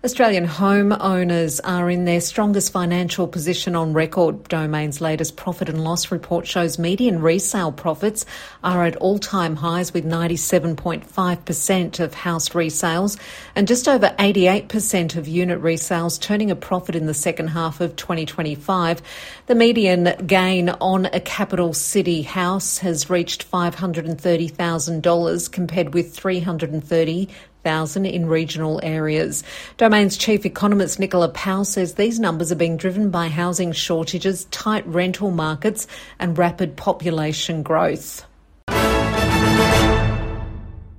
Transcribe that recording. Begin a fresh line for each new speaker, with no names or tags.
Australian homeowners are in their strongest financial position on record. Domain's latest profit and loss report shows median resale profits are at all-time highs, with 97.5% of house resales and just over 88% of unit resales turning a profit in the second half of 2025. The median gain on a capital city house has reached $530,000 compared with $330,000 in regional areas. Domain's chief economist Nicola Powell says these numbers are being driven by housing shortages, tight rental markets and rapid population growth.